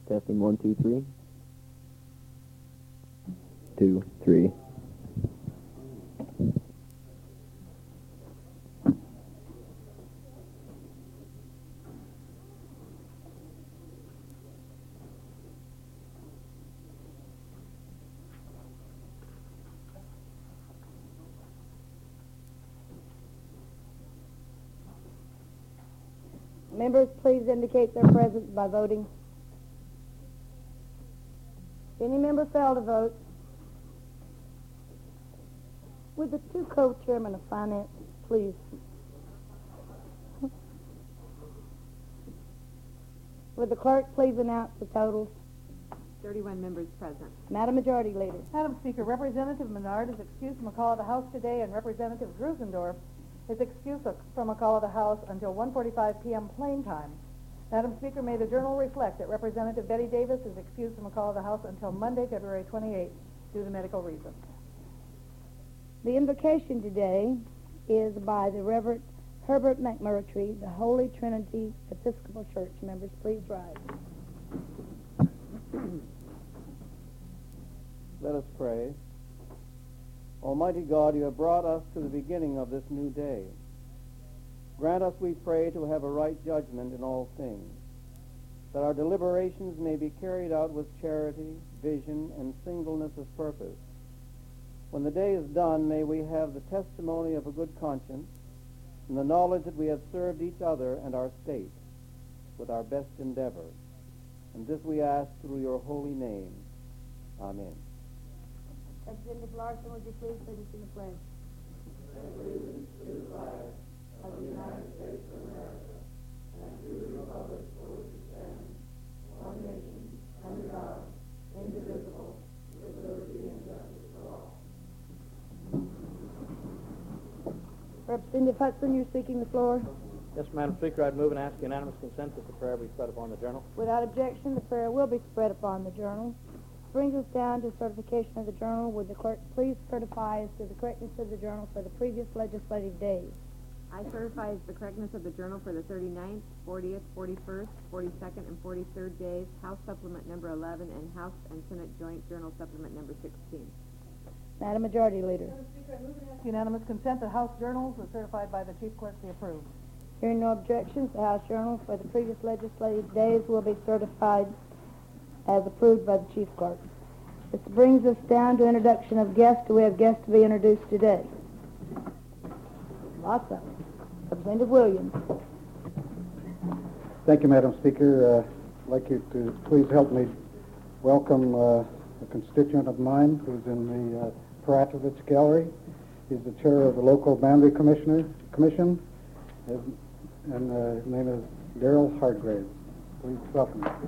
Testing 1, 2, 3. 2, 3. Members, please indicate their presence by voting. If any member fail to vote, would the two co-chairmen of finance, please? Would the clerk please announce the totals? 31 members present. Madam Majority Leader. Madam Speaker, Representative Menard is excused from a call of the House today, and Representative Grusendorf is excused from a call of the House until 1:45 p.m. plain time. Madam Speaker, may the Journal reflect that Representative Betty Davis is excused from a call of the House until Monday, February 28th, due to medical reasons. The invocation today is by the Reverend Herbert McMurtry, the Holy Trinity Episcopal Church. Members, please rise. Let us pray. Almighty God, you have brought us to the beginning of this new day. Grant us, we pray, to have a right judgment in all things, that our deliberations may be carried out with charity, vision, and singleness of purpose. When the day is done, may we have the testimony of a good conscience and the knowledge that we have served each other and our state with our best endeavor. And this we ask through your holy name. Amen. Representative Larson, would you please lead us in the pledge? Allegiance to the flag of the United States of America and to the republic for which it stands, one nation, under God, indivisible, with liberty and justice for all. Representative Hudson, you're seeking the floor. Yes, Madam Speaker, I'd move and ask unanimous consent that the prayer be spread upon the Journal. Without objection, the prayer will be spread upon the Journal. Brings us down to certification of the Journal. Would the clerk please certify as to the correctness of the Journal for the previous legislative days? I certify as the correctness of the Journal for the 39th, 40th, 41st, 42nd, and 43rd days, House Supplement number 11, and House and Senate Joint Journal Supplement number 16. Madam Majority Leader. Madam Speaker, I move and ask unanimous consent that House Journals are certified by the Chief Clerk be approved. Hearing no objections, the House Journal for the previous legislative days will be certified as approved by the Chief Clerk. This brings us down to introduction of guests. Do we have guests to be introduced today? Lots of them. Representative Williams. Thank you, Madam Speaker. I'd like you to please help me welcome a constituent of mine who's in the Paratovich Gallery. He's the chair of the local boundary commission, and his name is Daryl Hardgrave. Please welcome him.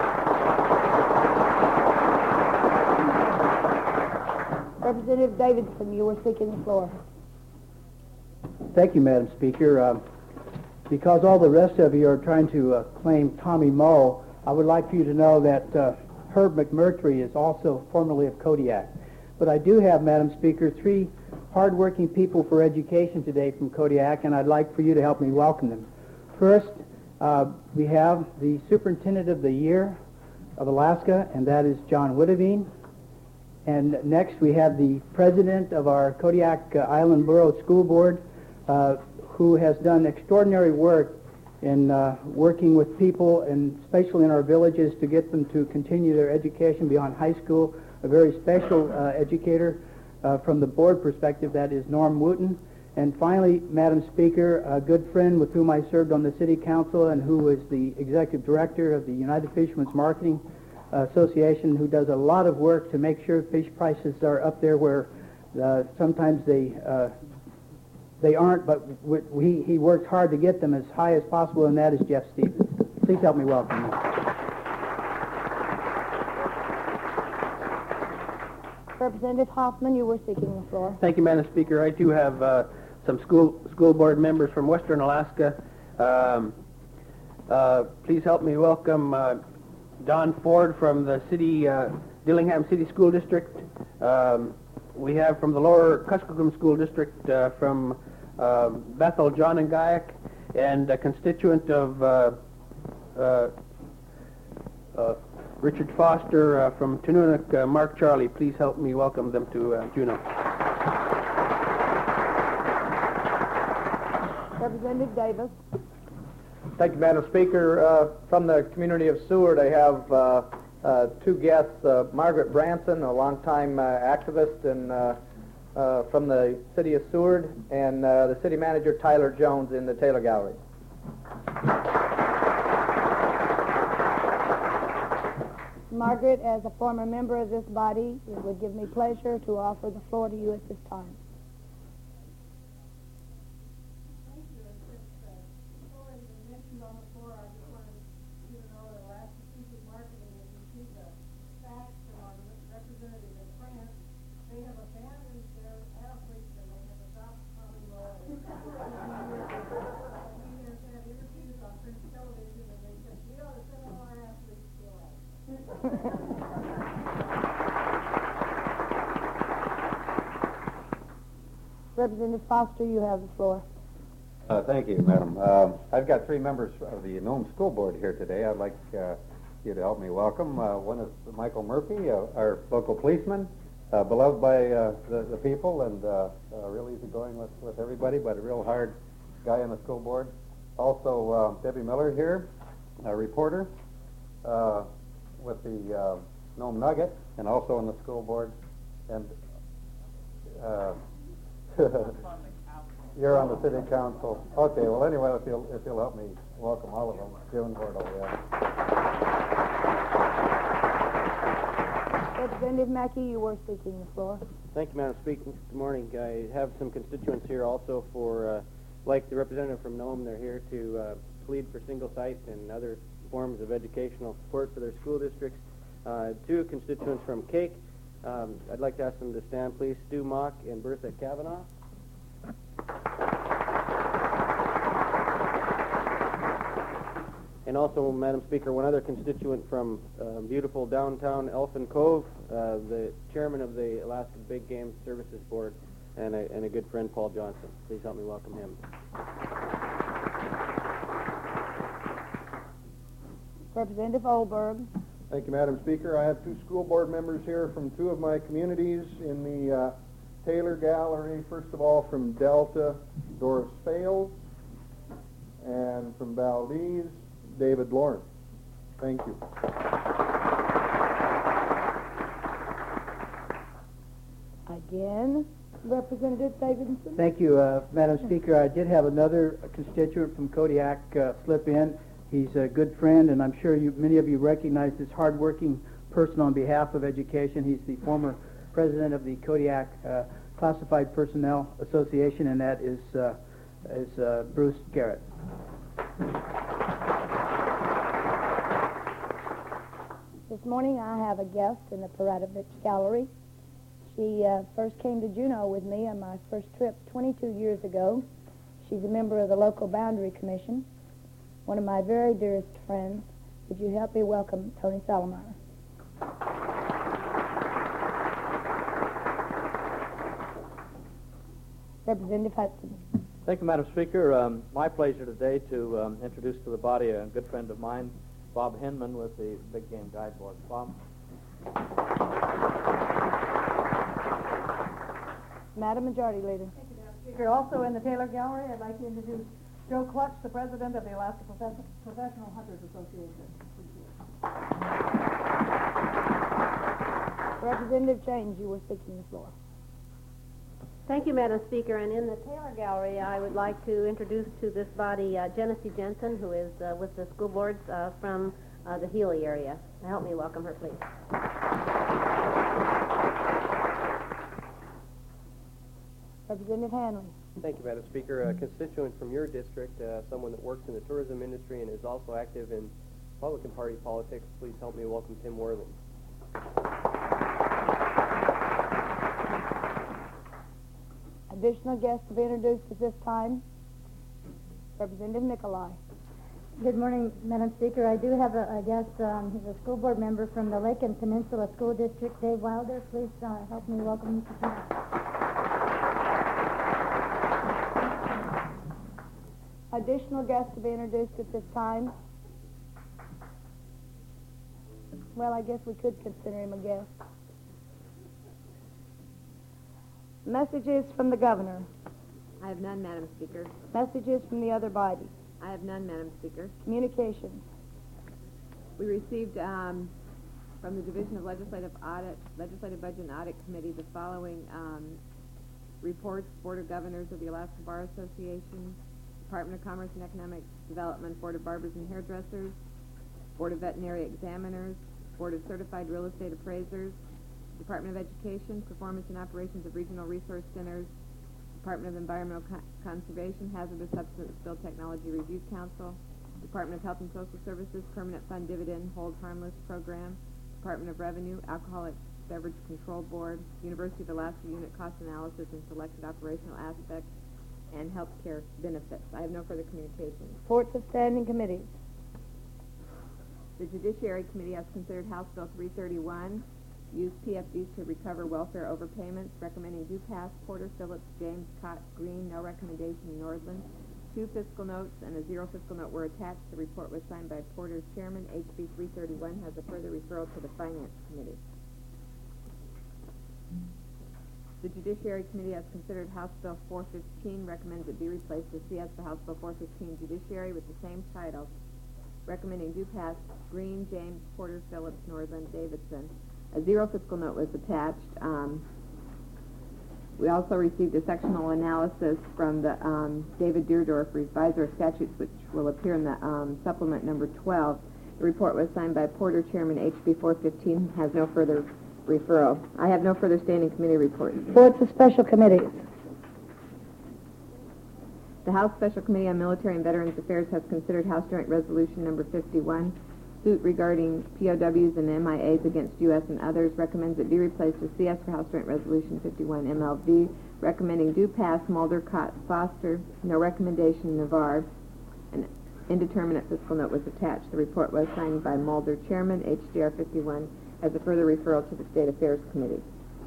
Representative Davidson, you were seeking the floor. Thank you, Madam Speaker. Because all the rest of you are trying to claim Tommy Moe, I would like for you to know that Herb McMurtry is also formerly of Kodiak. But I do have, Madam Speaker, 3 hardworking people for education today from Kodiak, and I'd like for you to help me welcome them. First, we have the Superintendent of the Year of Alaska, and that is John Witteveen. And next, we have the President of our Kodiak Island Borough School Board, who has done extraordinary work in working with people, and especially in our villages, to get them to continue their education beyond high school. A very special educator from the board perspective, that is Norm Wooten. And finally, Madam Speaker, a good friend with whom I served on the City Council and who is the Executive Director of the United Fishermen's Marketing Association, who does a lot of work to make sure fish prices are up there where sometimes they aren't, but he works hard to get them as high as possible, and that is Jeff Stevens. Please help me welcome him. Representative Hoffman, you were seeking the floor. Thank you, Madam Speaker. I too have some school board members from Western Alaska. Please help me welcome Don Ford from the Dillingham City School District. We have from the Lower Kuskokwim School District from Bethel, John and Guyek, and a constituent of Richard Foster from Tanunuk, Mark Charlie. Please help me welcome them to Juneau. Representative Davis. Thank you, Madam Speaker. From the community of Seward, I have two guests, Margaret Branson, a longtime activist and from the city of Seward, and the city manager, Tyler Jones, in the Taylor Gallery. Margaret, as a former member of this body, it would give me pleasure to offer the floor to you at this time. Thank you. And since it's already been mentioned on the floor, I just wanted you to know that Alaska Strategic Marketing has received a fax from our representative in France. They have abandoned their athletes and they have adopted Tommy Moe. He has had interviews on French television and they said, we ought to send all our athletes to Alaska. Representative Foster, you have the floor. Thank you, Madam. I've got three members of the Nome School Board here today. I'd like you to help me welcome. One is Michael Murphy, our local policeman, beloved by the people and real easygoing with everybody, but a real hard guy on the school board. Also, Debbie Miller here, a reporter with the Nome Nugget, and also on the school board. And you're on the city council. Okay, well anyway, if you'll help me welcome all of them. June Bordeaux, yeah. Representative Mackey, you were seeking the floor. Thank you, Madam Speaker. Good morning. I have some constituents here also for, like the representative from Nome, they're here to plead for single site and other forms of educational support for their school districts. Two constituents from Cake. I'd like to ask them to stand, please. Stu Mock and Bertha Kavanaugh. And also, Madam Speaker, one other constituent from beautiful downtown Elfin Cove, the chairman of the Alaska Big Game Services Board, and a good friend, Paul Johnson. Please help me welcome him. Representative Olberg. Thank you, Madam Speaker. I have two school board members here from two of my communities in the Taylor Gallery. First of all, from Delta, Doris Fales, and from Valdez, David Lawrence. Thank you. Again, Representative Davidson. Thank you, Madam Speaker. I did have another constituent from Kodiak slip in. He's a good friend, and I'm sure many of you recognize this hardworking person on behalf of education. He's the former president of the Kodiak Classified Personnel Association, and that is Bruce Garrett. This morning I have a guest in the Paratovich Gallery. She first came to Juneau with me on my first trip 22 years ago. She's a member of the local boundary commission, one of my very dearest friends. Would you help me welcome Tony Salamar? Representative Hudson. Thank you, Madam Speaker. My pleasure today to introduce to the body a good friend of mine, Bob Hinman with the Big Game Guide Board. Bob. Madam Majority Leader. Thank you, Madam Speaker. Also in the Taylor Gallery, I'd like to introduce Joe Clutch, the president of the Alaska Professional Hunters Association. Representative James, you were seeking the floor. Thank you, Madam Speaker. And in the Taylor Gallery, I would like to introduce to this body Genesee Jensen, who is with the school boards from the Healy area. Help me welcome her, please. Representative Hanley. Thank you, Madam Speaker. A constituent from your district, someone that works in the tourism industry and is also active in Republican Party politics. Please help me welcome Tim Worthing. Additional guests to be introduced at this time. Representative Nikolai. Good morning, Madam Speaker. I do have a guest. He's a school board member from the Lake and Peninsula School District, Dave Wilder. Please help me welcome Mr. Chairman. Additional guests to be introduced at this time. Well, I guess we could consider him a guest. Messages from the governor. I have none, Madam Speaker. Messages from the other bodies. I have none, Madam Speaker. Communications. We received from the Division of Legislative Budget and Audit Committee the following reports: Board of Governors of the Alaska Bar Association, Department of Commerce and Economic Development, Board of Barbers and Hairdressers, Board of Veterinary Examiners, Board of Certified Real Estate Appraisers, Department of Education, Performance and Operations of Regional Resource Centers, Department of Environmental Conservation, Hazardous Substance Spill Technology Review Council, Department of Health and Social Services, Permanent Fund Dividend Hold Harmless Program, Department of Revenue, Alcoholic Beverage Control Board, University of Alaska Unit Cost Analysis and Selected Operational Aspects, and Health Care Benefits. I have no further communications. Reports of standing committees. The Judiciary Committee has considered House Bill 331, use PFDs to recover welfare overpayments, recommending due pass. Porter, Phillips, James, Cott, Green, no recommendation, Nordland. 2 fiscal notes and a 0 fiscal note were attached. The report was signed by Porter's chairman. HB 331 has a further referral to the Finance Committee. The Judiciary Committee has considered House Bill 415, recommends it be replaced with CS for House Bill 415 Judiciary with the same title, recommending due pass. Green, James, Porter, Phillips, Nordland, Davidson. A 0 fiscal note was attached. We also received a sectional analysis from the David Deerdorf Revisor of Statutes, which will appear in the supplement number 12. The report was signed by Porter, Chairman. HB 415 has no further referral. I have no further standing committee reports. Reports of special committees. The House Special Committee on Military and Veterans Affairs has considered House Joint Resolution number 51, suit regarding POWs and MIAs against U.S. and others, recommends it be replaced with CS for House Joint Resolution 51 MLV, recommending due pass. Mulder, Cott, Foster, no recommendation, Navarre. An indeterminate fiscal note was attached. The report was signed by Mulder, Chairman. HJR 51 has a further referral to the State Affairs Committee.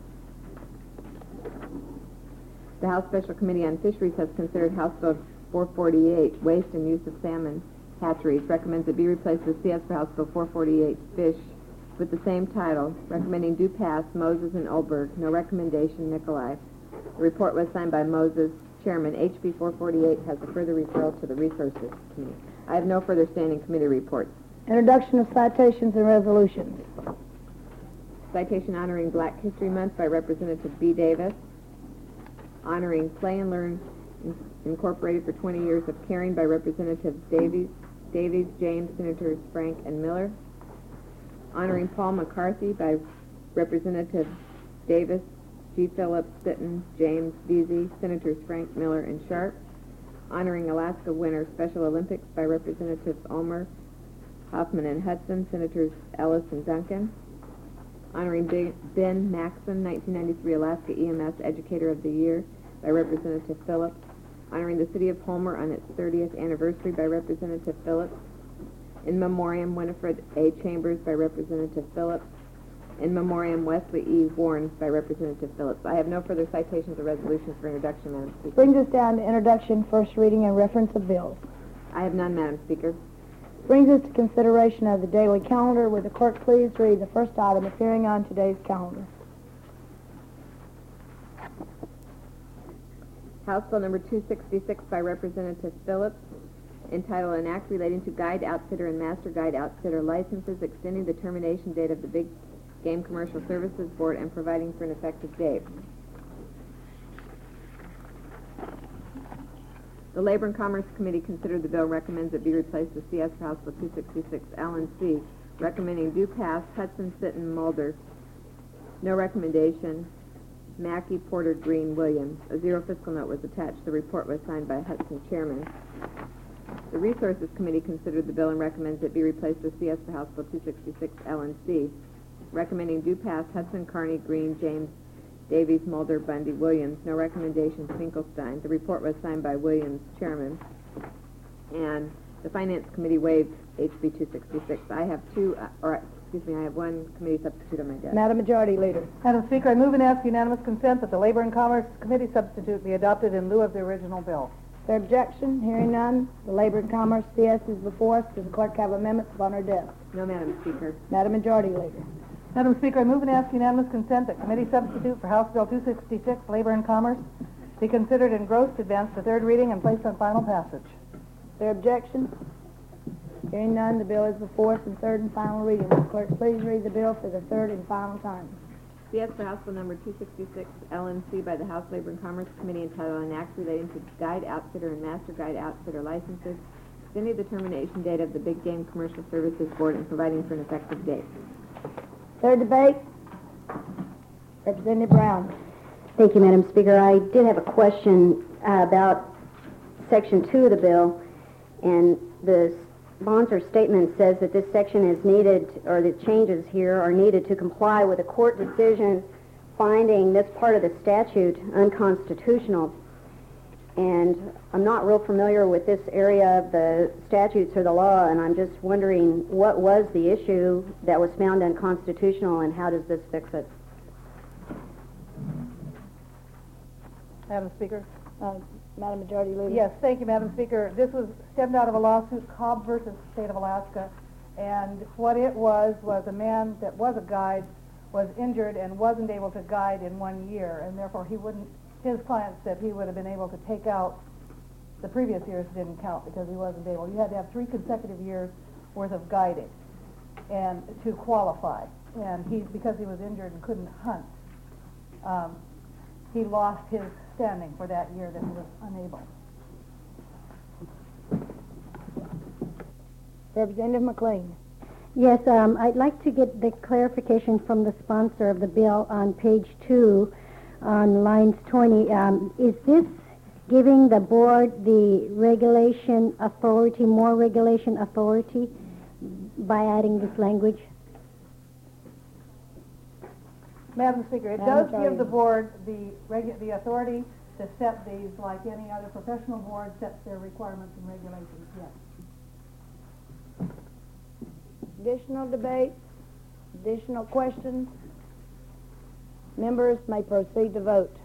The House Special Committee on Fisheries has considered House Bill 448, waste and use of salmon hatcheries, recommends it be replaced with CS for House Bill 448 fish with the same title, recommending due pass. Moses and Olberg, no recommendation, Nikolai. The report was signed by Moses, Chairman. HB 448 has a further referral to the Resources Committee. I have no further standing committee reports. Introduction of citations and resolutions. Citation honoring Black History Month by Representative B. Davis. Honoring Play and Learn Incorporated for 20 years of caring by Representatives Davies, James, Senators Frank and Miller. Honoring Paul McCarthy by Representatives Davis, G. Phillips, Sitton, James, Veazey, Senators Frank, Miller, and Sharp. Honoring Alaska Winter Special Olympics by Representatives Ulmer, Hoffman, and Hudson, Senators Ellis and Duncan. Honoring Ben Maxson, 1993 Alaska EMS Educator of the Year by Representative Phillips. Honoring the City of Homer on its 30th anniversary by Representative Phillips. In Memoriam Winifred A. Chambers by Representative Phillips. In Memoriam Wesley E. Warren by Representative Phillips. I have no further citations or resolutions for introduction, Madam Speaker. Brings us down to introduction, first reading, and reference of bills. I have none, Madam Speaker. Brings us to consideration of the daily calendar. Would the clerk please read the first item appearing on today's calendar? House Bill number 266 by Representative Phillips, entitled An Act Relating to Guide Outfitter and Master Guide Outfitter Licenses, extending the termination date of the Big Game Commercial Services Board and providing for an effective date. The Labor and Commerce Committee considered the bill, recommends it be replaced with CS for House Bill 266 L&C, recommending due pass. Hudson, Sitton, Mulder, no recommendation, Mackey, Porter, Green, Williams. A 0 fiscal note was attached. The report was signed by Hudson, Chairman. The Resources Committee considered the bill and recommends it be replaced with CS for House Bill 266 L&C, recommending due pass. Hudson, Carney, Green, James, Davies, Mulder, Bundy, Williams. No recommendation, Finkelstein. The report was signed by Williams, Chairman. And the Finance Committee waived HB 266. I have I have one committee substitute on my desk. Madam Majority Leader. Madam Speaker, I move and ask unanimous consent that the Labor and Commerce Committee substitute be adopted in lieu of the original bill. Is there objection? Hearing none, the Labor and Commerce CS is before us. Does the clerk have amendments upon her desk? No, Madam Speaker. Madam Majority Leader. Madam Speaker, I move and ask unanimous consent that committee substitute for House Bill 266, Labor and Commerce, be considered engrossed, advanced to third reading, and placed on final passage. Is there objection? Hearing none, the bill is before us in third and final reading. Will the clerk please read the bill for the third and final time? CS for House Bill number 266, LNC, by the House Labor and Commerce Committee, entitled An Act Relating to Guide Outfitter and Master Guide Outfitter Licenses, extending the termination date of the Big Game Commercial Services Board and providing for an effective date. Third debate. Representative Brown. Thank you, Madam Speaker. I did have a question about Section 2 of the bill, and the sponsor statement says that this section is needed, or the changes here are needed to comply with a court decision finding this part of the statute unconstitutional. And I'm not real familiar with this area of the statutes or the law, and I'm just wondering what was the issue that was found unconstitutional, and how does this fix it? Madam Speaker? Madam Majority Leader. Yes, thank you, Madam Speaker. This was stemmed out of a lawsuit, Cobb versus State of Alaska, and what it was a man that was a guide was injured and wasn't able to guide in 1 year, and therefore his client said he would have been able to take out the previous years didn't count because he wasn't able. You had to have 3 consecutive years worth of guiding and to qualify. And because he was injured and couldn't hunt, he lost his standing for that year that he was unable. Representative McLean. Yes, I'd like to get the clarification from the sponsor of the bill on page 2 on lines 20. Is this giving the board the regulation authority, more regulation authority by adding this language? Madam Speaker, it does give the board the authority to set these, like any other professional board sets their requirements and regulations, yes. Additional debate? Additional questions? Members may proceed to vote.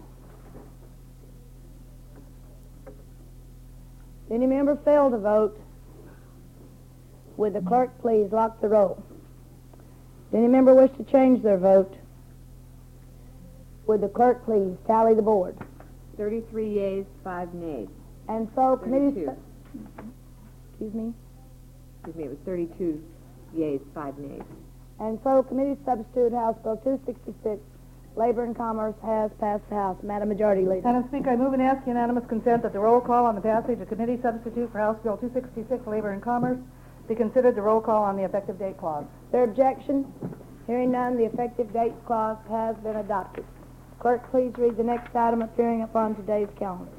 If any member fail to vote, would the clerk please lock the roll? If any member wish to change their vote, would the clerk please tally the board? 33 yeas, 5 nays. And so committee... Excuse me, it was 32 yeas, 5 nays. And so committee substitute House Bill 266, Labor and Commerce, has passed the House. Madam Majority Leader. Madam Speaker, I move and ask unanimous consent that the roll call on the passage of committee substitute for House Bill 266, Labor and Commerce, be considered the roll call on the effective date clause. Their objection? Hearing none, the effective date clause has been adopted. Clerk, please read the next item appearing upon today's calendar.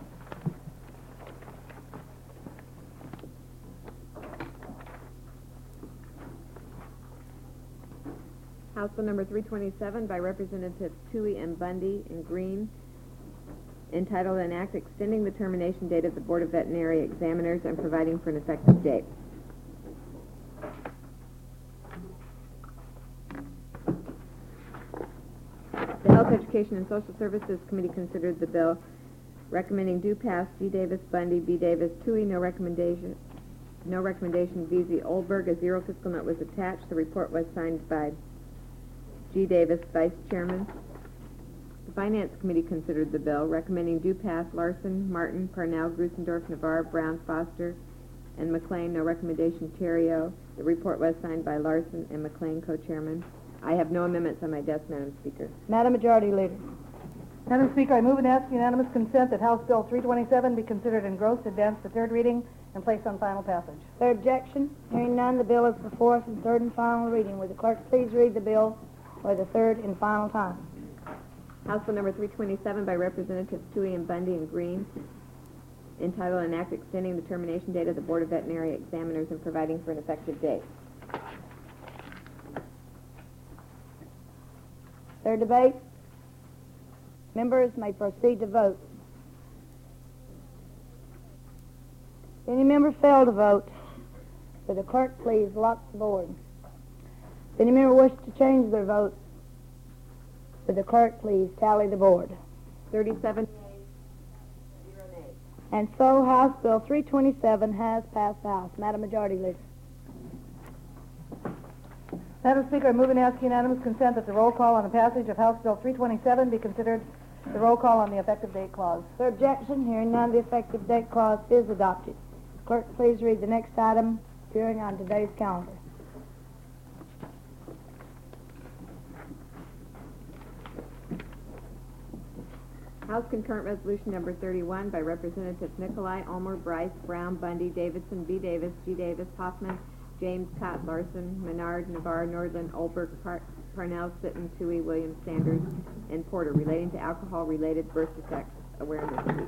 House Bill number 327 by Representatives Toohey and Bundy and Green, entitled An Act Extending the Termination Date of the Board of Veterinary Examiners and Providing for an Effective Date. The Health, Education, and Social Services Committee considered the bill, recommending do pass G. Davis, Bundy, B. Davis, Toohey, no recommendation, VZ Oldberg. A 0 fiscal note was attached. The report was signed by G. Davis, Vice Chairman. The Finance Committee considered the bill, recommending do pass Larson, Martin, Parnell, Grusendorf, Navarre, Brown, Foster, and McLean. No recommendation, Terrio. The report was signed by Larson and McLean, co-chairman. I have no amendments on my desk, Madam Speaker. Madam Majority Leader. Madam Speaker, I move and ask unanimous consent that House Bill 327 be considered engrossed, advanced to third reading, and placed on final passage. Their objection? Hearing none, the bill is before us in third and final reading. Would the clerk please read the bill for the third and final time? House Bill number 327 by Representatives Toohey and Bundy and Green, entitled An Act Extending the Termination Date of the Board of Veterinary Examiners and Providing for an Effective Date. Their debate? Members may proceed to vote. If any member fail to vote, would the clerk please lock the board? If any member wish to change their vote, would the clerk please tally the board? 37 yeas, 0 nays. And so House Bill 327 has passed the House. Madam Majority Leader. Madam Speaker, I move and ask unanimous consent that the roll call on the passage of House Bill 327 be considered the roll call on the effective date clause. For objection, hearing none, the effective date clause is adopted. Clerk, please read the next item appearing on today's calendar. House Concurrent Resolution Number 31 by Representatives Nicolai, Ulmer, Bryce, Brown, Bundy, Davidson, B. Davis, G. Davis, Hoffman, James, Cott, Larson, Menard, Navarre, Nordland, Olberg, Parnell, Sitton, Toohey, Williams, Sanders, and Porter relating to alcohol-related birth defects awareness week.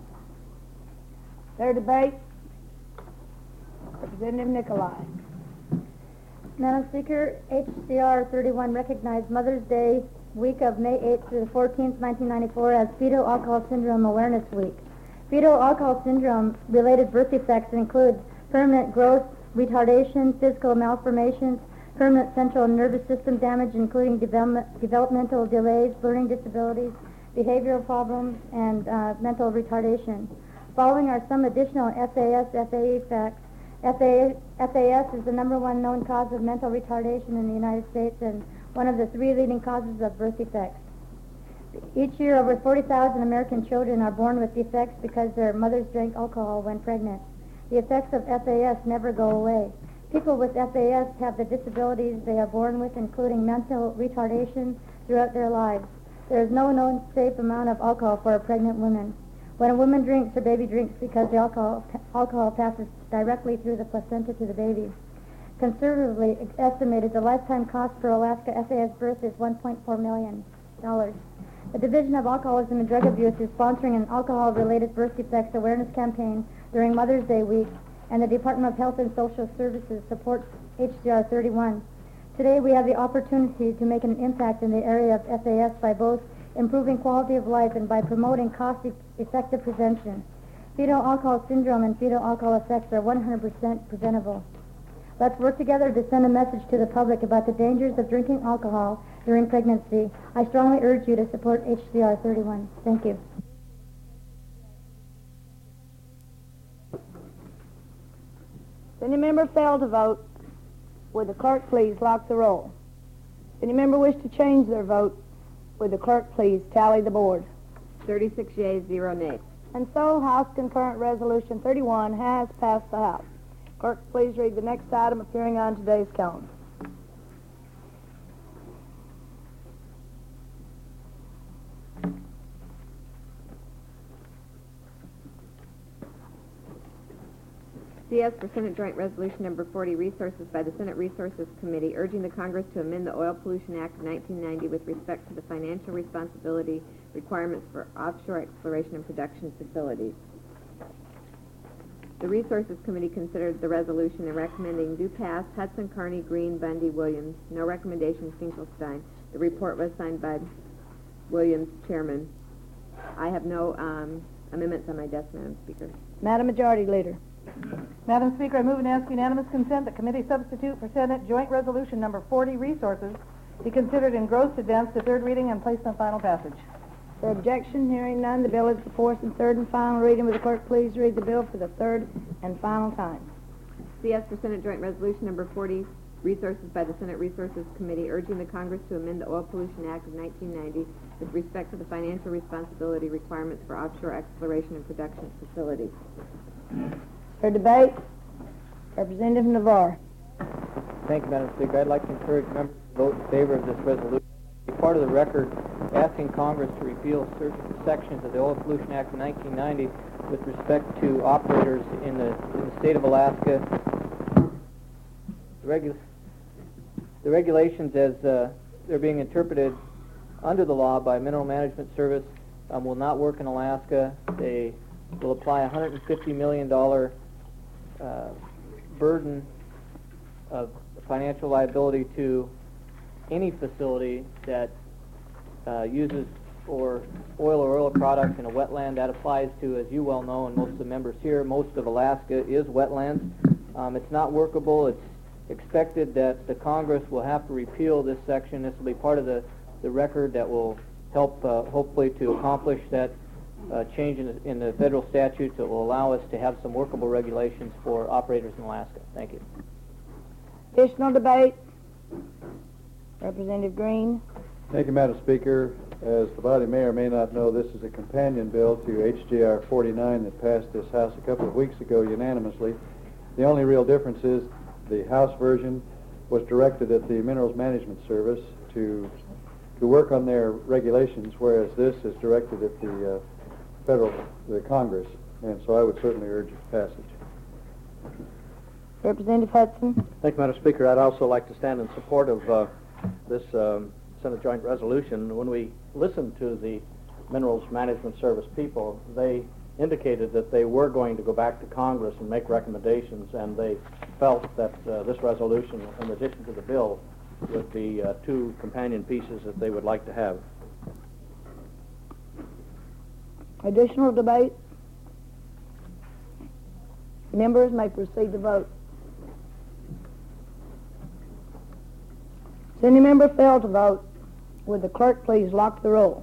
Their debate. Representative Nicolai. Madam Speaker, HCR 31 recognized Mother's Day week of May 8th through the 14th, 1994 as Fetal Alcohol Syndrome Awareness Week. Fetal alcohol syndrome related birth defects include permanent growth retardation, physical malformations, permanent central nervous system damage including developmental delays, learning disabilities, behavioral problems, and mental retardation. Following are some additional FAS/FAE facts. FAS is the #1 known cause of mental retardation in the United States and one of the 3 leading causes of birth defects. Each year, over 40,000 American children are born with defects because their mothers drank alcohol when pregnant. The effects of FAS never go away. People with FAS have the disabilities they are born with, including mental retardation, throughout their lives. There is no known safe amount of alcohol for a pregnant woman. When a woman drinks, her baby drinks because the alcohol passes directly through the placenta to the baby. Conservatively estimated, the lifetime cost for Alaska FAS birth is $1.4 million. The Division of Alcoholism and Drug Abuse is sponsoring an alcohol-related birth defects awareness campaign during Mother's Day week, and the Department of Health and Social Services supports HCR 31. Today we have the opportunity to make an impact in the area of FAS by both improving quality of life and by promoting cost-effective prevention. Fetal alcohol syndrome and fetal alcohol effects are 100% preventable. Let's work together to send a message to the public about the dangers of drinking alcohol during pregnancy. I strongly urge you to support HCR 31. Thank you. If any member failed to vote, would the clerk please lock the roll? If any member wish to change their vote, would the clerk please tally the board? 36 yeas, 0 nays. And so House Concurrent Resolution 31 has passed the House. Clerk, please read the next item appearing on today's calendar. CS for Senate Joint Resolution Number 40, Resources by the Senate Resources Committee, urging the Congress to amend the Oil Pollution Act of 1990 with respect to the financial responsibility requirements for offshore exploration and production facilities. The Resources Committee considered the resolution and recommending do pass Hudson, Carney, Green, Bundy, Williams. No recommendation Finkelstein. The report was signed by Williams, Chairman. I have no amendments on my desk, Madam Speaker. Madam Majority Leader. Madam Speaker, I move and ask unanimous consent that committee substitute for Senate Joint Resolution Number 40, Resources, be considered engrossed, advanced to third reading, and placed on final passage. For objection, hearing none, the bill is before us in third and final reading. Will the clerk please read the bill for the third and final time? CS for Senate Joint Resolution Number 40, Resources by the Senate Resources Committee, urging the Congress to amend the Oil Pollution Act of 1990 with respect to the financial responsibility requirements for offshore exploration and production facilities. For debate, Representative Navarre. Thank you, Madam Speaker. I'd like to encourage members to vote in favor of this resolution. Be part of the record asking Congress to repeal certain sections of the Oil Pollution Act of 1990 with respect to operators in the state of Alaska. The regulations as they're being interpreted under the law by Mineral Management Service will not work in Alaska. They will apply a $150 million burden of financial liability to any facility that uses or oil products in a wetland. That applies to, as you well know, and most of the members here, most of Alaska is wetlands. It's not workable. It's expected that the Congress will have to repeal this section. This will be part of the record that will help, hopefully, to accomplish that change in the federal statutes that will allow us to have some workable regulations for operators in Alaska. Thank you. Additional debate? Representative Green. Thank you, Madam Speaker. As the body may or may not know, this is a companion bill to HJR 49 that passed this House a couple of weeks ago unanimously. The only real difference is the House version was directed at the Minerals Management Service to work on their regulations, whereas this is directed at the the Congress, and so I would certainly urge its passage. Representative Hudson. Thank you, Madam Speaker. I'd also like to stand in support of this Senate Joint Resolution. When we listened to the Minerals Management Service people, they indicated that they were going to go back to Congress and make recommendations, and they felt that this resolution, in addition to the bill, would be two companion pieces that they would like to have. Additional debate? Members may proceed to vote. Does any member fail to vote? Would the clerk please lock the roll?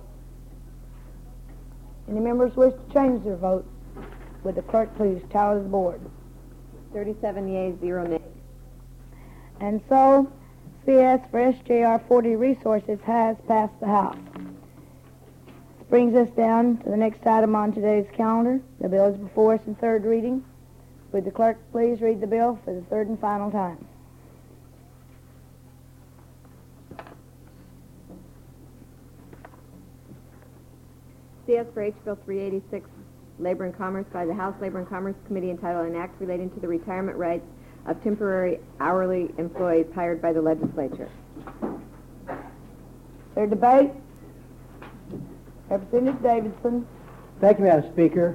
Any members wish to change their vote? Would the clerk please tally the board? 37 yeas, 0 nays. And so, CS for SJR 40 Resources has passed the House. This brings us down to the next item on today's calendar. The bill is before us in third reading. Would the clerk please read the bill for the third and final time? CS for H. Bill 386, Labor and Commerce, by the House Labor and Commerce Committee, entitled An Act Relating to the Retirement Rights of Temporary Hourly Employees Hired by the Legislature. Third debate. Representative Davidson. Thank you, Madam Speaker.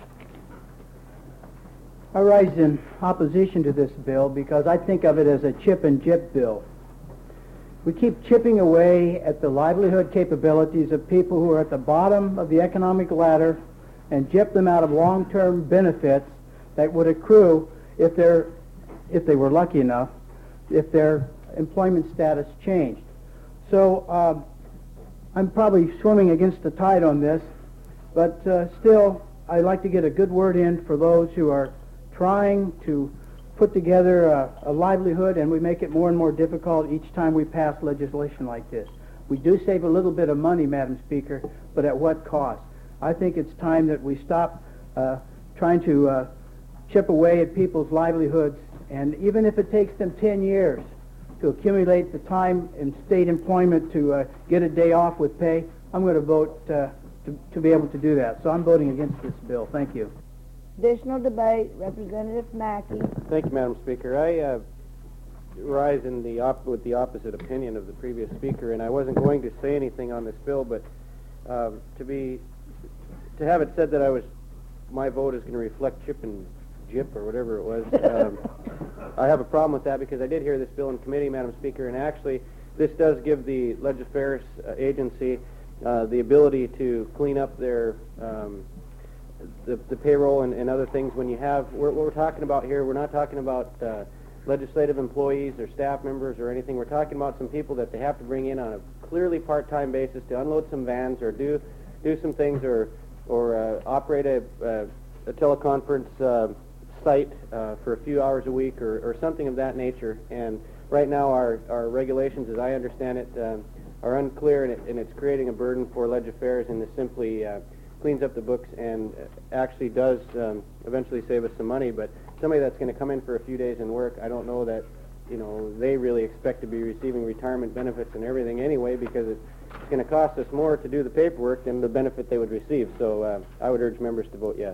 I rise in opposition to this bill because I think of it as a chip and jip bill. We keep chipping away at the livelihood capabilities of people who are at the bottom of the economic ladder and jip them out of long-term benefits that would accrue if they were lucky enough, if their employment status changed. So I'm probably swimming against the tide on this, but still I'd like to get a good word in for those who are trying to put together a livelihood, and we make it more and more difficult each time we pass legislation like this. We do save a little bit of money, Madam Speaker, but at what cost? I think it's time that we stop trying to chip away at people's livelihoods, and even if it takes them 10 years to accumulate the time in state employment to get a day off with pay, I'm going to vote to be able to do that. So I'm voting against this bill. Thank you. Additional debate. Representative Mackey. Thank you, Madam Speaker. I rise in with the opposite opinion of the previous speaker, and I wasn't going to say anything on this bill, but to have it said that my vote is going to reflect chip and jip or whatever it was, I have a problem with that because I did hear this bill in committee, Madam Speaker, and actually this does give the Legislative Agency the ability to clean up their the payroll and other things. When you have what we're talking about here, we're not talking about legislative employees or staff members or anything. We're talking about some people that they have to bring in on a clearly part-time basis to unload some vans or do some things or operate a teleconference site for a few hours a week or something of that nature. And right now our regulations, as I understand it, are unclear, and it's creating a burden for legislators, and it simply cleans up the books and actually does eventually save us some money. But somebody that's going to come in for a few days and work, I don't know that they really expect to be receiving retirement benefits and everything anyway, because it's going to cost us more to do the paperwork than the benefit they would receive. So I would urge members to vote yes.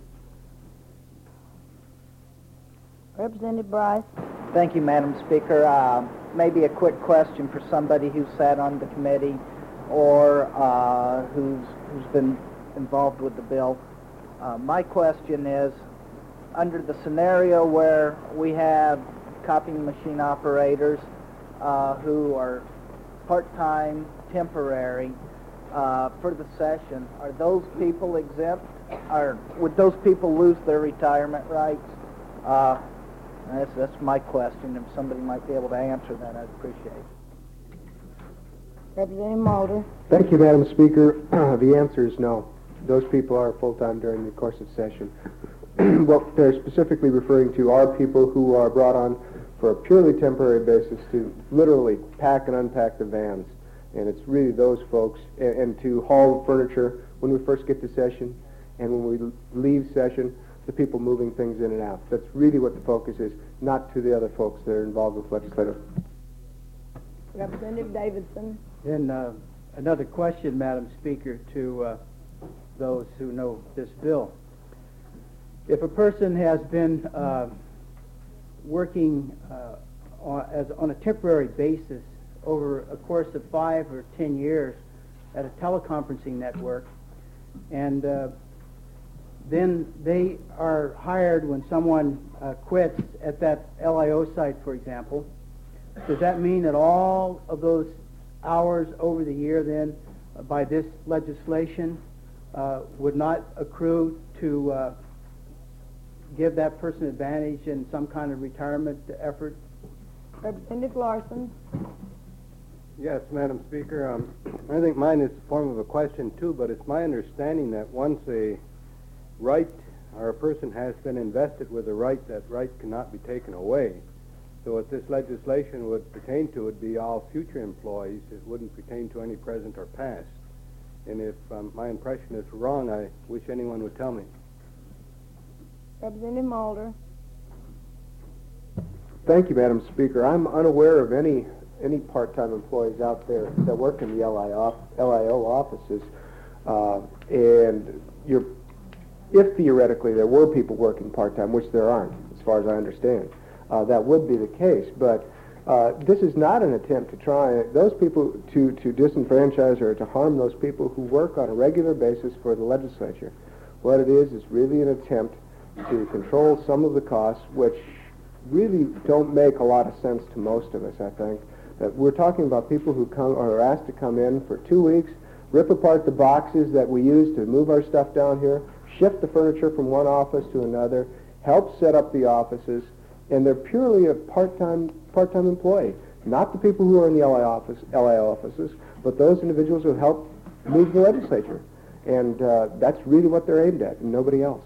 Representative Bryce. Thank you, Madam Speaker. Maybe a quick question for somebody who sat on the committee or who's been involved with the bill. My question is, under the scenario where we have copying machine operators who are part-time, temporary, for the session, are those people exempt, or would those people lose their retirement rights? That's my question. If somebody might be able to answer that, I'd appreciate it. Representative Mulder. Thank you, Madam Speaker. The answer is no. those people are full-time during the course of session. What they're specifically referring to are people who are brought on for a purely temporary basis to literally pack and unpack the vans. And it's really those folks, and to haul furniture when we first get to session, and when we leave session, the people moving things in and out. That's really what the focus is, not to the other folks that are involved with legislative. Representative Davidson. Then another question, Madam Speaker, to those who know this bill. If a person has been working on a temporary basis over a course of 5 or 10 years at a teleconferencing network, and then they are hired when someone quits at that LIO site, for example, does that mean that all of those hours over the year then, by this legislation, would not accrue to give that person advantage in some kind of retirement effort? Representative Larson. Yes, Madam Speaker. I think mine is a form of a question too, but it's my understanding that once a right or a person has been invested with a right, that right cannot be taken away. So what this legislation would pertain to would be all future employees. It wouldn't pertain to any present or past. And if my impression is wrong, I wish anyone would tell me. Representative Mulder. Thank you, Madam Speaker. I'm unaware of any part-time employees out there that work in the LIO offices. And if theoretically there were people working part-time, which there aren't, as far as I understand, that would be the case. But this is not an attempt to try those people to disenfranchise or to harm those people who work on a regular basis for the legislature. What it is really an attempt to control some of the costs, which really don't make a lot of sense to most of us, I think. That we're talking about people who come or are asked to come in for 2 weeks, rip apart the boxes that we use to move our stuff down here, shift the furniture from one office to another, help set up the offices, and they're purely a part-time employee. Not the people who are in the LI offices, but those individuals who help move the legislature. And that's really what they're aimed at, and nobody else.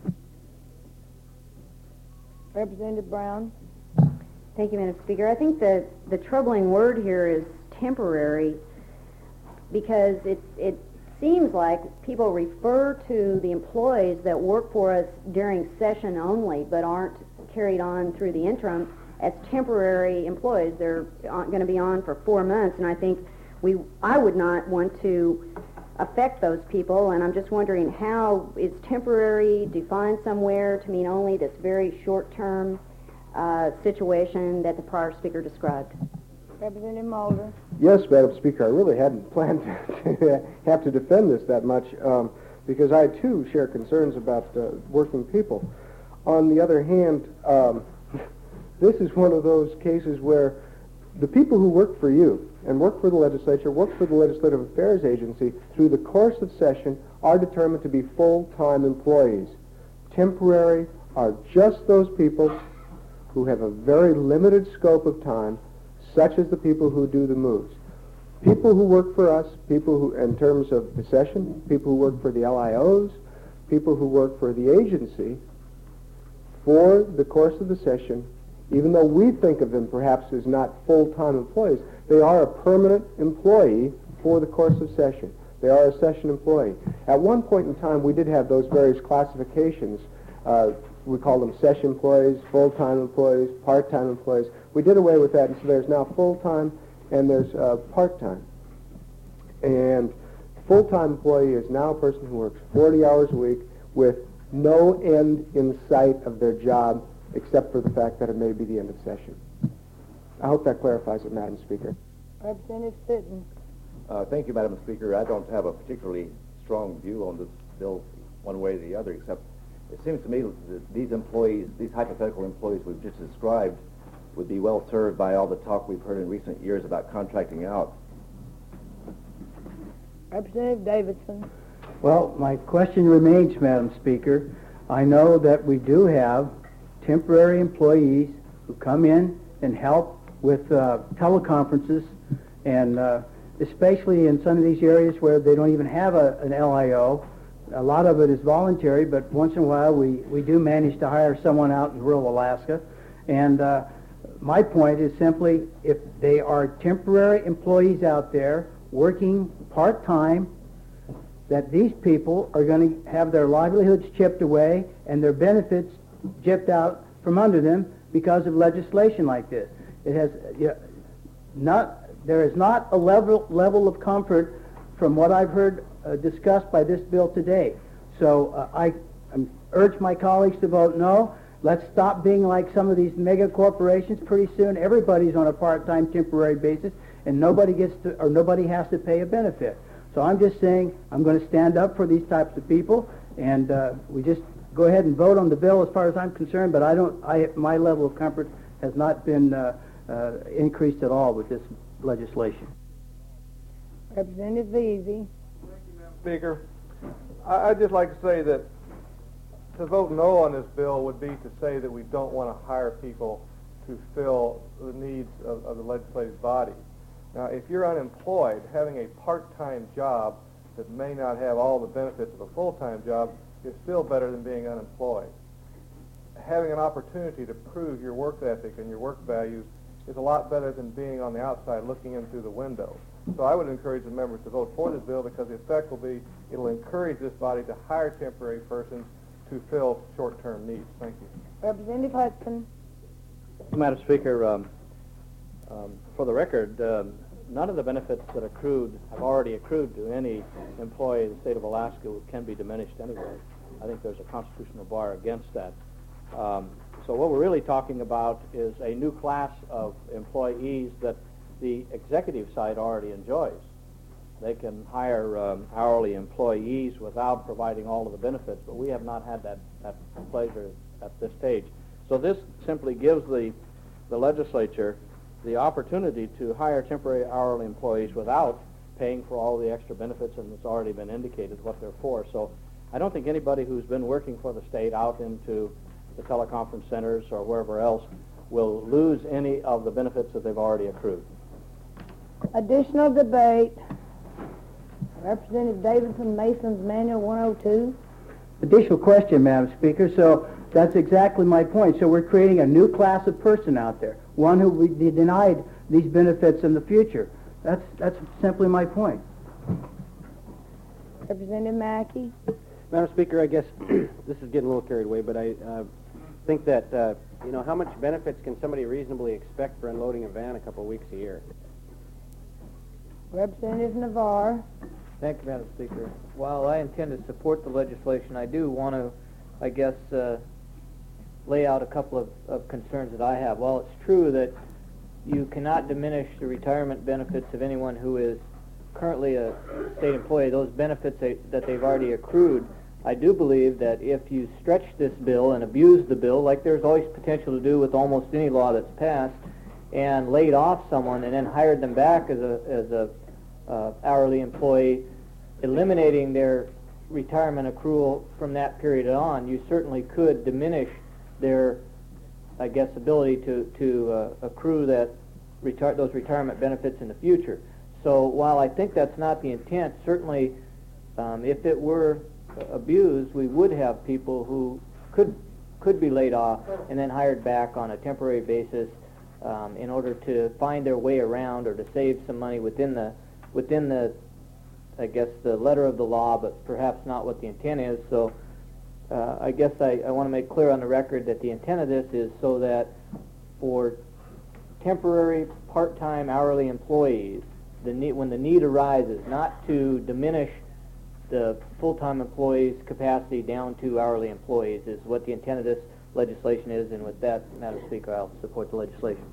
Representative Brown. Thank you, Madam Speaker. I think the troubling word here is temporary, because it seems like people refer to the employees that work for us during session only but aren't carried on through the interim as temporary employees. They're going to be on for 4 months, and I think I would not want to affect those people, and I'm just wondering, how is temporary defined somewhere to mean only this very short-term situation that the prior speaker described? Representative Mulder. Yes, Madam Speaker, I really hadn't planned to have to defend this that much, because I too share concerns about working people. On the other hand, this is one of those cases where the people who work for you and work for the legislature, work for the Legislative Affairs Agency, through the course of session are determined to be full-time employees. Temporary are just those people who have a very limited scope of time, such as the people who do the moves. People who work for us, people who, in terms of the session, people who work for the LIOs, people who work for the agency, for the course of the session, even though we think of them perhaps as not full-time employees, they are a permanent employee for the course of session. They are a session employee. At one point in time, we did have those various classifications. We call them session employees, full-time employees, part-time employees. We did away with that, and so there's now full-time and there's part-time. And full-time employee is now a person who works 40 hours a week with no end in sight of their job, except for the fact that it may be the end of session. I hope that clarifies it, Madam Speaker. Representative Fitton. Thank you, Madam Speaker. I don't have a particularly strong view on this bill one way or the other, except it seems to me that these employees, these hypothetical employees we've just described, would be well served by all the talk we've heard in recent years about contracting out. Representative Davidson. Well, my question remains, Madam Speaker. I know that we do have temporary employees who come in and help with teleconferences, and especially in some of these areas where they don't even have an LIO, a lot of it is voluntary, but once in a while we do manage to hire someone out in rural Alaska. And my point is simply, if they are temporary employees out there working part-time, that these people are going to have their livelihoods chipped away and their benefits chipped out from under them because of legislation like this. It has there is not a level of comfort from what I've heard discussed by this bill today. So I urge my colleagues to vote no. Let's stop being like some of these mega corporations. Pretty soon everybody's on a part-time temporary basis and nobody has to pay a benefit. So I'm just saying I'm going to stand up for these types of people, and we just go ahead and vote on the bill as far as I'm concerned, but my level of comfort has not been increased at all with this legislation. Representative Veazey. Speaker, I'd just like to say that to vote no on this bill would be to say that we don't want to hire people to fill the needs of the legislative body. Now, if you're unemployed, having a part-time job that may not have all the benefits of a full-time job is still better than being unemployed. Having an opportunity to prove your work ethic and your work values is a lot better than being on the outside looking in through the window. So I would encourage the members to vote for this bill because the effect will be it'll encourage this body to hire temporary persons to fill short-term needs. Thank you. Representative Hudson. Madam Speaker, for the record, none of the benefits that have already accrued to any employee in the state of Alaska can be diminished anyway. I think there's a constitutional bar against that. So what we're really talking about is a new class of employees that the executive side already enjoys. They can hire hourly employees without providing all of the benefits, but we have not had that pleasure at this stage. So this simply gives the legislature the opportunity to hire temporary hourly employees without paying for all the extra benefits, and it's already been indicated what they're for. So I don't think anybody who's been working for the state out into the teleconference centers or wherever else will lose any of the benefits that they've already accrued. Additional debate. Representative Davidson, Mason's Manual 102. Additional question, Madam Speaker. So that's exactly my point. So we're creating a new class of person out there, one who will be denied these benefits in the future. That's simply my point. Representative Mackey. Madam Speaker, I guess this is getting a little carried away, but I think that, how much benefits can somebody reasonably expect for unloading a van a couple of weeks a year? Representative Navarre. Thank you, Madam Speaker. While I intend to support the legislation, I do want to, lay out a couple of concerns that I have. While it's true that you cannot diminish the retirement benefits of anyone who is currently a state employee, those benefits that they've already accrued, I do believe that if you stretch this bill and abuse the bill, like there's always potential to do with almost any law that's passed, and laid off someone and then hired them back as a hourly employee, eliminating their retirement accrual from that period on, you certainly could diminish their, ability to accrue those retirement benefits in the future. So while I think that's not the intent, certainly if it were abused, we would have people who could be laid off and then hired back on a temporary basis in order to find their way around or to save some money within the the letter of the law, but perhaps not what the intent is. So I want to make clear on the record that the intent of this is so that for temporary part-time hourly employees, when the need arises, not to diminish the full-time employees' capacity down to hourly employees, is what the intent of this legislation is. And with that, Madam Speaker, I'll support the legislation.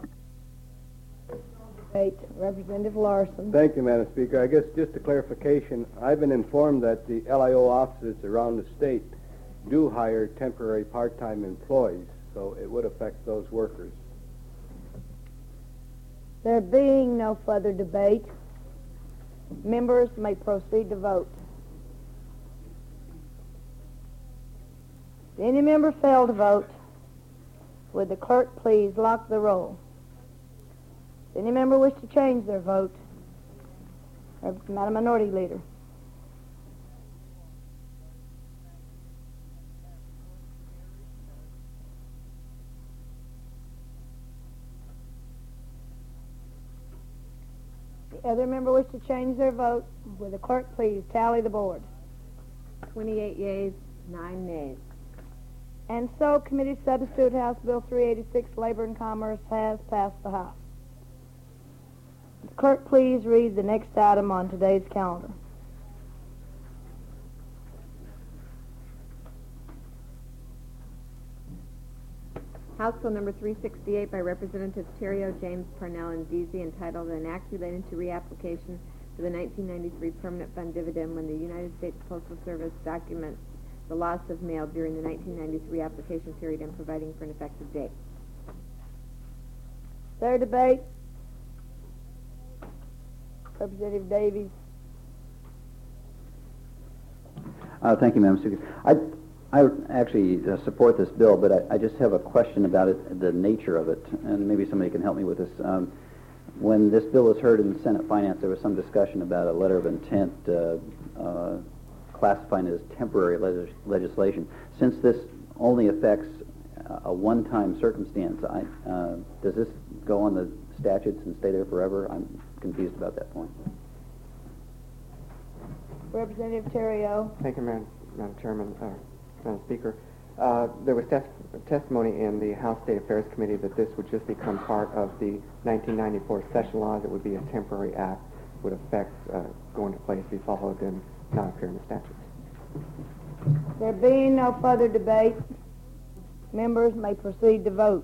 Representative Larson. Thank you, Madam Speaker. I guess just a clarification, I've been informed that the LIO offices around the state do hire temporary part-time employees, so it would affect those workers. There being no further debate, members may proceed to vote. If any member fail to vote, would the clerk please lock the roll? If any member wish to change their vote, Madam Minority Leader. The other member wish to change their vote. Will the clerk please tally the board? 28 yeas, 9 nays. And so, Committee Substitute House Bill 386, Labor and Commerce, has passed the House. The clerk please read the next item on today's calendar. House Bill number 368 by Representatives Terrio, James, Parnell, and Deasy, entitled An Act Relating to Reapplication for the 1993 Permanent Fund Dividend when the United States Postal Service documents the loss of mail during the 1993 application period and providing for an effective date. Their debate. Representative Davies. Thank you, Madam Speaker. I actually support this bill, but I just have a question about it, the nature of it, and maybe somebody can help me with this. When this bill was heard in the Senate Finance, there was some discussion about a letter of intent classifying it as temporary legislation. Since this only affects a one-time circumstance, does this go on the statutes and stay there forever? I'm confused about that point. Representative Terrio. Thank you, Madam Chairman, Madam Speaker. There was testimony in the House State Affairs Committee that this would just become part of the 1994 session laws. It would be a temporary act, would affect, go into place, be followed, and not appear in the statutes. There being no further debate, members may proceed to vote.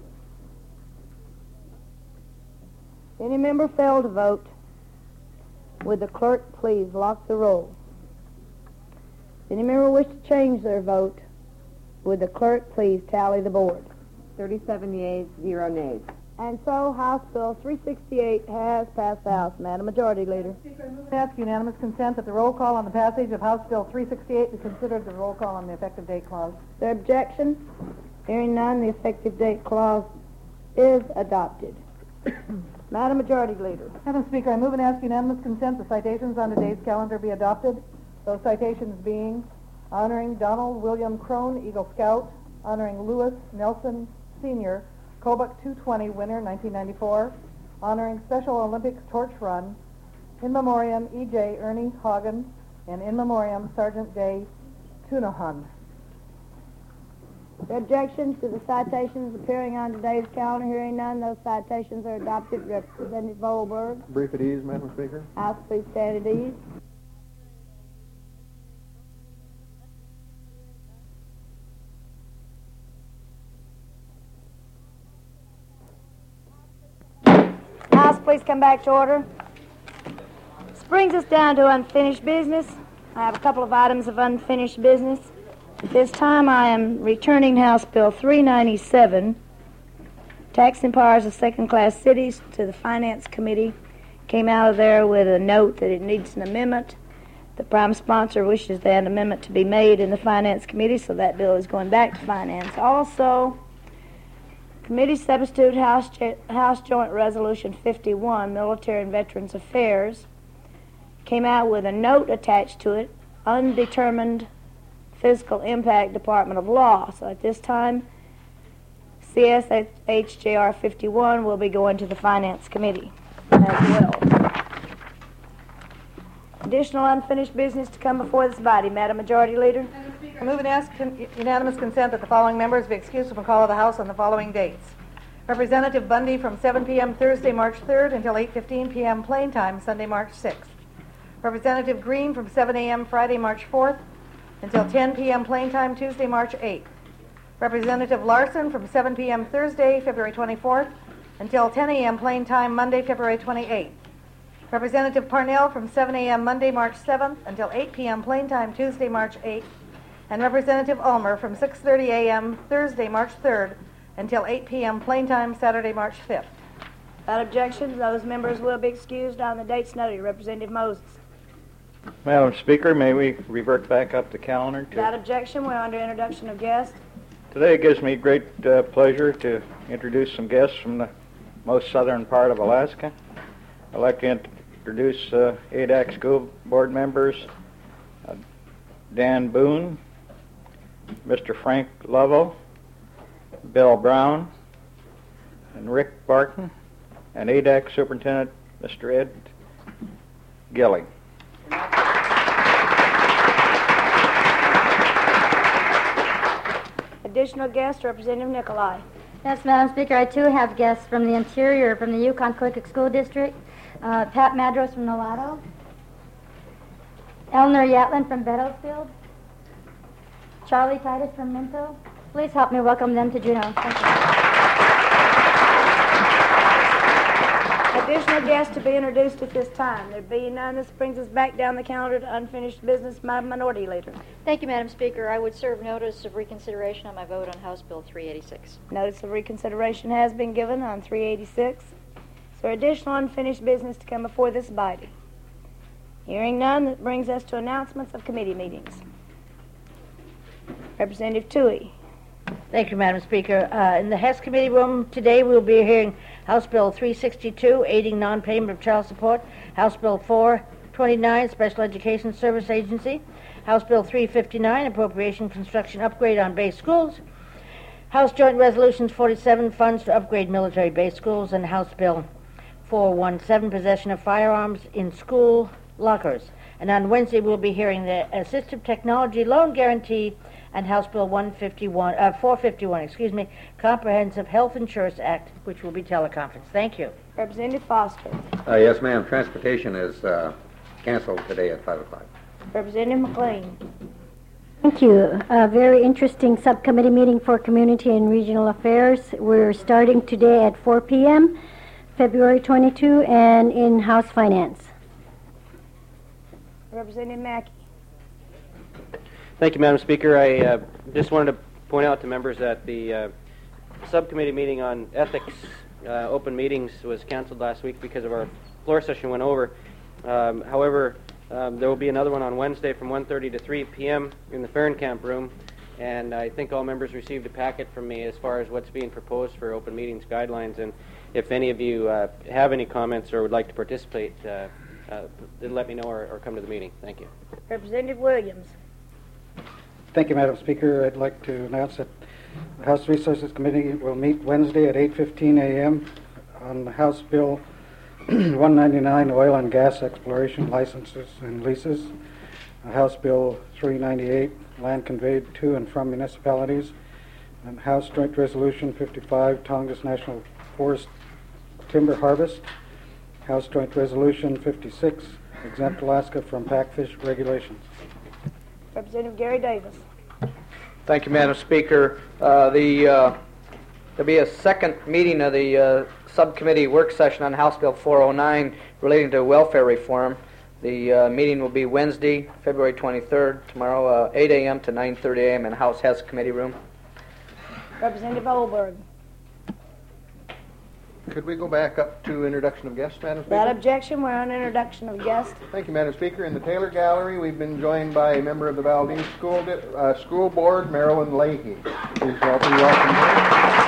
If any member fail to vote, would the clerk please lock the roll? If any member wish to change their vote, would the clerk please tally the board? 37 yeas, 0 nays. And so House Bill 368 has passed the House. Madam Majority Leader. I ask unanimous consent that the roll call on the passage of House Bill 368 be considered the roll call on the effective date clause. Is there objection? Hearing none, the effective date clause is adopted. Madam Majority Leader. Madam Speaker, I move and ask unanimous consent the citations on today's calendar be adopted. Those citations being honoring Donald William Crone, Eagle Scout, honoring Lewis Nelson Sr., Kobuk 220 winner, 1994, honoring Special Olympics Torch Run, in memoriam E.J. Ernie Hagen, and in memoriam Sergeant Day Tunahan. The objections to the citations appearing on today's calendar, hearing none, those citations are adopted. Representative Volberg. Brief at ease, Madam Speaker. House, please stand at ease. House, please come back to order. This brings us down to unfinished business. I have a couple of items of unfinished business. At this time, I am returning House Bill 397, taxing powers of second-class cities, to the Finance Committee. Came out of there with a note that it needs an amendment. The prime sponsor wishes that amendment to be made in the Finance Committee, so that bill is going back to Finance. Also, Committee Substitute House Joint Resolution 51, Military and Veterans Affairs, came out with a note attached to it, undetermined Fiscal Impact Department of Law. So at this time, CSHJR 51 will be going to the Finance Committee as well. Additional unfinished business to come before this body. Madam Majority Leader. I move and ask unanimous consent that the following members be excused from a call of the House on the following dates. Representative Bundy from 7 p.m. Thursday, March 3rd until 8:15 p.m. plain time, Sunday, March 6th. Representative Green from 7 a.m. Friday, March 4th until 10 p.m. plain time, Tuesday, March 8th. Representative Larson from 7 p.m. Thursday, February 24th until 10 a.m. plain time, Monday, February 28th. Representative Parnell from 7 a.m. Monday, March 7th until 8 p.m. plain time, Tuesday, March 8th. And Representative Ulmer from 6:30 a.m. Thursday, March 3rd until 8 p.m. plain time, Saturday, March 5th. Without objection, those members will be excused on the dates noted. Representative Moses. Madam Speaker, may we revert back up the calendar? Without objection, we're under introduction of guests. Today it gives me great pleasure to introduce some guests from the most southern part of Alaska. I'd like to introduce ADAC school board members, Dan Boone, Mr. Frank Lovell, Bill Brown, and Rick Barton, and ADAC Superintendent Mr. Ed Gilly. Additional guest, Representative Nicolai. Yes, Madam Speaker, I too have guests from the interior, from the Yukon-Koyukuk School District. Pat Madros from Nolato. Eleanor Yatlin from Beddowesfield. Charlie Titus from Minto. Please help me welcome them to Juneau. Thank you. Additional guests to be introduced at this time. There being none, this brings us back down the calendar to unfinished business. My minority leader. Thank you, Madam Speaker. I would serve notice of reconsideration on my vote on House Bill 386. Notice of reconsideration has been given on 386. Is there additional unfinished business to come before this body? Hearing none, that brings us to announcements of committee meetings. Representative Toohey. Thank you, Madam Speaker. In the Hess Committee room today, we'll be hearing House Bill 362, aiding non-payment of child support, House Bill 429, Special Education Service Agency, House Bill 359, appropriation construction upgrade on base schools, House Joint Resolutions 47, funds to upgrade military base schools, and House Bill 417, possession of firearms in school lockers. And on Wednesday, we'll be hearing the Assistive Technology Loan Guarantee and House Bill 451, Comprehensive Health Insurance Act, which will be teleconference. Thank you. Representative Foster. Yes, ma'am. Transportation is canceled today at 5 o'clock. Representative McLean. Thank you. A very interesting subcommittee meeting for Community and Regional Affairs. We're starting today at 4 p.m., February 22, and in House Finance. Representative Mackey. Thank you, Madam Speaker. I just wanted to point out to members that the subcommittee meeting on ethics, open meetings, was canceled last week because of our floor session went over. However, there will be another one on Wednesday from 1:30 to 3 p.m. in the Fahrenkamp room, and I think all members received a packet from me as far as what's being proposed for open meetings guidelines, and if any of you have any comments or would like to participate, then let me know or come to the meeting. Thank you. Representative Williams. Thank you, Madam Speaker. I'd like to announce that the House Resources Committee will meet Wednesday at 8:15 a.m. on House Bill 199, Oil and Gas Exploration Licenses and Leases, House Bill 398, Land Conveyed to and from Municipalities, and House Joint Resolution 55, Tongass National Forest Timber Harvest, House Joint Resolution 56, Exempt Alaska from Packfish Regulations. Representative Gary Davis. Thank you, Madam Speaker. There'll be a second meeting of the subcommittee work session on House Bill 409 relating to welfare reform. The meeting will be Wednesday, February 23rd, tomorrow, 8 a.m. to 9:30 a.m. in House Hess Committee room. Representative Olberg. Could we go back up to introduction of guests, Madam Speaker? Without objection, we're on introduction of guests. Thank you, Madam Speaker. In the Taylor Gallery, we've been joined by a member of the Valdez School Board, Marilyn Leahy. Please help me welcome her.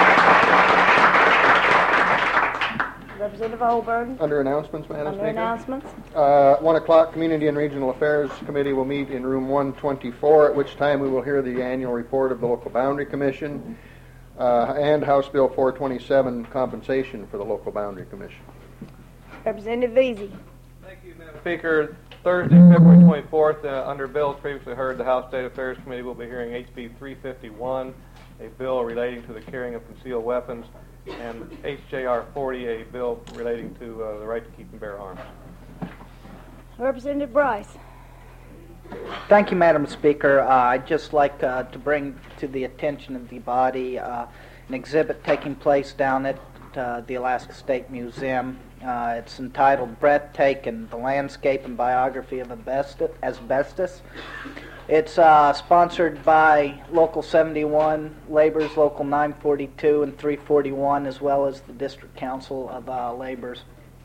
Representative Olberg. Under announcements, Madam Speaker. Under announcements. 1 o'clock, Community and Regional Affairs Committee will meet in room 124, at which time we will hear the annual report of the Local Boundary Commission. And House Bill 427, compensation for the Local Boundary Commission. Representative Veazey. Thank you, Madam Speaker. Thursday, February 24th, under bills previously heard, the House State Affairs Committee will be hearing HB 351, a bill relating to the carrying of concealed weapons, and HJR 40, a bill relating to the right to keep and bear arms. Representative Bryce. Thank you, Madam Speaker. I'd just like to bring to the attention of the body an exhibit taking place down at the Alaska State Museum. It's entitled Breathtaking, the Landscape and Biography of Asbestos. It's sponsored by Local 71, Labor's Local 942 and 341, as well as the District Council of Labor's.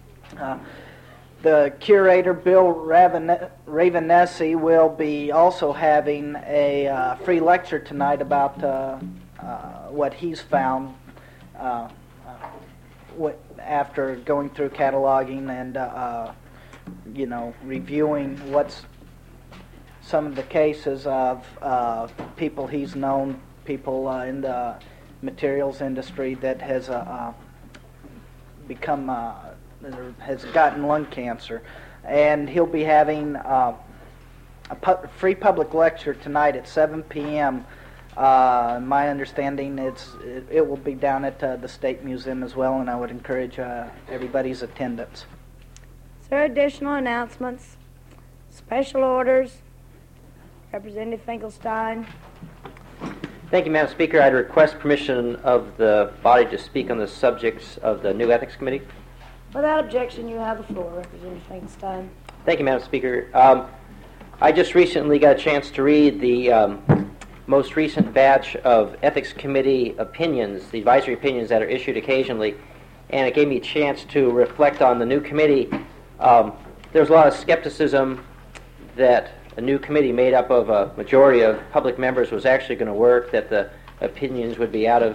The curator, Bill Ravenesi, will be also having a free lecture tonight about what he's found after going through cataloging and, reviewing what's some of the cases of people he's known, people in the materials industry that has become has gotten lung cancer. and he'll be having a free public lecture tonight at 7 p.m. My understanding it will be down at the State Museum as well, and I would encourage everybody's attendance. Is there additional announcements? Special orders? Representative Finkelstein. Thank you, Madam Speaker. I'd request permission of the body to speak on the subjects of the new Ethics Committee. Without objection, you have the floor, Representative Finkelstein. Thank you, Madam Speaker. I just recently got a chance to read the most recent batch of Ethics Committee opinions, the advisory opinions that are issued occasionally, and it gave me a chance to reflect on the new committee. There was a lot of skepticism that a new committee made up of a majority of public members was actually going to work, that the opinions would be out of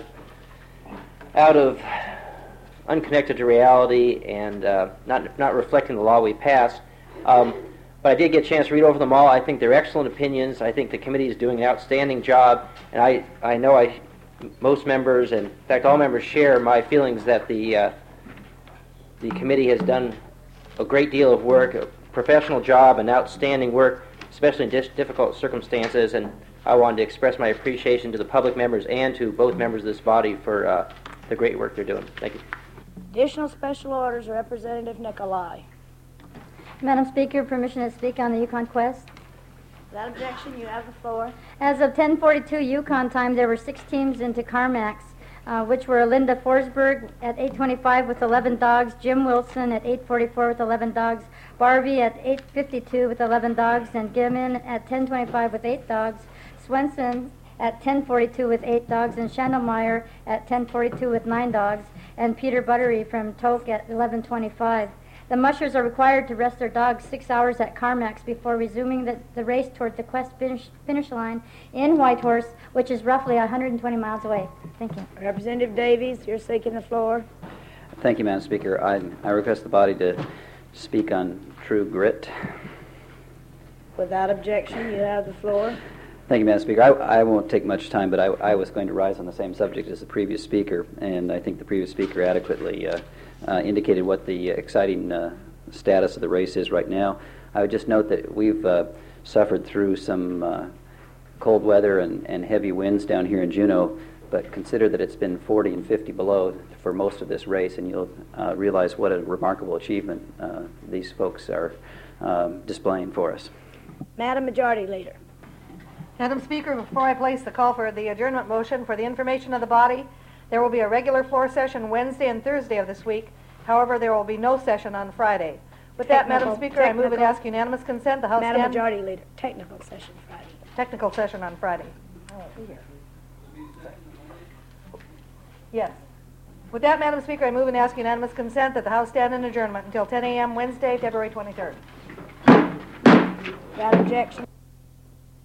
unconnected to reality and not reflecting the law we passed. But I did get a chance to read over them all. I think they're excellent opinions. I think the committee is doing an outstanding job, and I know most members, and in fact all members, share my feelings that the committee has done a great deal of work, a professional job, and outstanding work, especially in difficult circumstances, and I wanted to express my appreciation to the public members and to both members of this body for the great work they're doing. Thank you. Additional special orders, Representative Nicolai. Madam Speaker, permission to speak on the Yukon Quest. Without objection, you have the floor. As of 10:42 Yukon time, there were 6 teams into CarMax, which were Linda Forsberg at 8:25 with 11 dogs, Jim Wilson at 8:44 with 11 dogs, Barbie at 8:52 with 11 dogs, and Gimmon at 10:25 with 8 dogs, Swenson at 10:42 with 8 dogs, and Schandelmeyer at 10:42 with 9 dogs, and Peter Buttery from Tok at 11:25. The mushers are required to rest their dogs 6 hours at CarMax before resuming the race toward the Quest finish line in Whitehorse, which is roughly 120 miles away. Thank you. Representative Davies, you're seeking the floor. Thank you, Madam Speaker. I request the body to speak on True Grit. Without objection, you have the floor. Thank you, Madam Speaker. I won't take much time, but I was going to rise on the same subject as the previous speaker, and I think the previous speaker adequately indicated what the exciting status of the race is right now. I would just note that we've suffered through some cold weather and heavy winds down here in Juneau, but consider that it's been 40 and 50 below for most of this race, and you'll realize what a remarkable achievement these folks are displaying for us. Madam Majority Leader. Madam Speaker, before I place the call for the adjournment motion, for the information of the body, there will be a regular floor session Wednesday and Thursday of this week. However, there will be no session on Friday. With that, Madam Speaker, I move and ask unanimous consent. The House Madam stand. Majority Leader, technical session Friday. Technical session on Friday. Yes. With that, Madam Speaker, I move and ask unanimous consent that the House stand in adjournment until 10 a.m. Wednesday, February 23rd. Without objection.